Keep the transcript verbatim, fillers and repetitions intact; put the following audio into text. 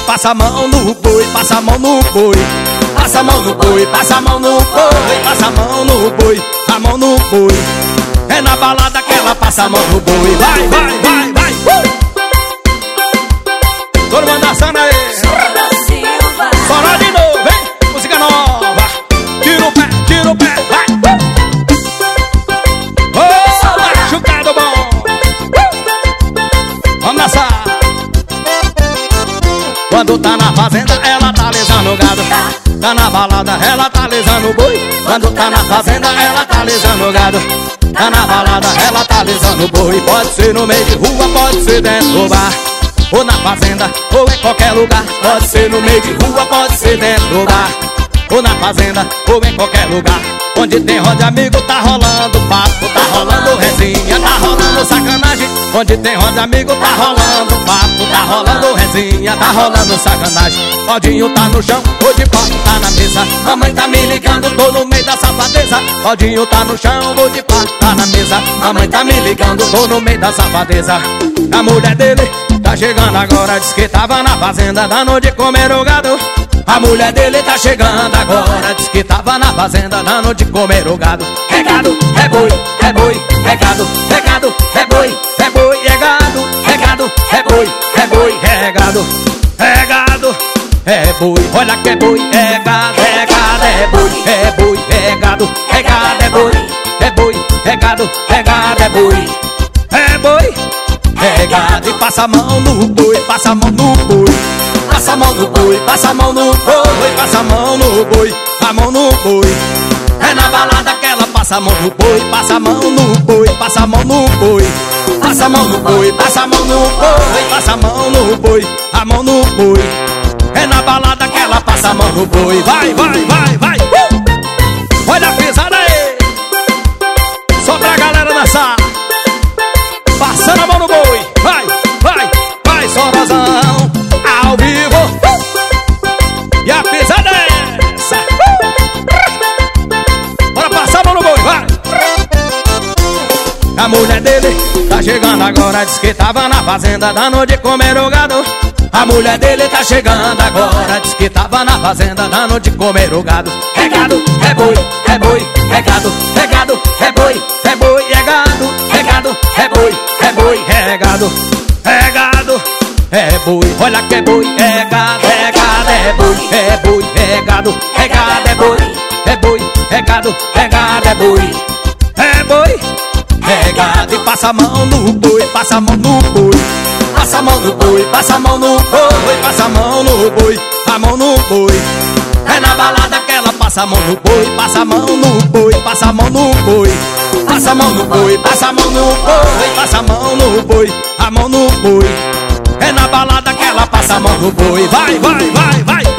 passa a mão no boi, passa a mão no boi. Passa a mão no boi, passa a mão no boi, passa a mão no boi, a mão no boi. É na balada que ela passa a mão no boi. Vai, vai, vai, vai. Uh! Todo mundo dançando aí. Sora de novo, vem, música nova. Tira o pé, tira o pé, vai. Ô, oh, machucado bom. Uh! Vamos dançar. Quando tá na fazenda, ela tá lisando o gado. Tá na balada, ela tá lisando o boi. Quando tá na fazenda, ela tá lisando o gado. Tá na balada, ela tá lisando o boi. Pode ser no meio de rua, pode ser dentro do bar, ou na fazenda, ou em qualquer lugar. Pode ser no meio de rua, pode ser dentro do bar, ou na fazenda, ou em qualquer lugar. Onde tem roda de amigo, tá rolando papo, tá rolando resenha, tá rolando sacanagem. Onde tem roda de amigo, tá rolando papo, tá rolando resenha, tá rolando sacanagem. Claudinho tá no chão, ou de pau tá na mesa. Mamãe tá me ligando, tô no meio da safadeza. Claudinho tá no chão, ou de pau tá na mesa. Mamãe tá me ligando, tô no meio da safadeza. A mulher dele tá chegando agora, diz que tava na fazenda dando de comer o gado. A mulher dele tá chegando agora, diz que tava na fazenda dando de comer o gado. É gado, é boi, é boi, é gado, é gado, é boi, é boi, é gado, é gado, é boi, é boi, é gado, é gado, é boi. Olha que é boi, é gado, é gado, é boi, é boi, é gado, é gado, é boi, é boi, é gado, é gado, é boi, é boi, é gado. E passa a mão no boi, passa a mão no boi. Passa a mão no boi, passa a mão no boi, passa a mão no boi, a mão no boi. É na balada que ela passa a mão no boi, passa a mão no boi, passa a mão no boi. Passa a mão no boi, passa a mão no boi, passa a mão no boi, a mão no boi. É na balada que ela passa a mão no boi. Vai, vai, vai, vai. Uh! Olha a pisada aí. Só pra galera dançar. Passando a mão no boi. Vai, vai, vai, Sorozão. Ao vivo, uh! E a pisada é essa, uh! Bora passar a mão no boi, vai! A mulher dele tá chegando agora, diz que tava na fazenda dando de comer o gado. A mulher dele tá chegando agora, diz que tava na fazenda dando de comer o gado. É gado, é boi, é boi, é gado, é gado, é boi, é boi, é gado, é gado, é boi, é boi, é gado, é gado, é boi. Olha que é boi, é gado, é gado, é boi, é boi, é gado, é gado, é boi, é boi, é gado, é gado, é boi, é boi, é gado. E passa a mão no boi, passa a mão no boi. Passa a mão no boi, passa a mão no boi, passa a mão no boi, a mão no boi. É na balada que ela passa a mão no boi, passa a mão no boi, passa a mão no boi. Passa a mão no boi, passa a mão no boi, passa a mão no boi, a mão no boi. É na balada que ela passa a mão no boi. Vai, vai, vai, vai.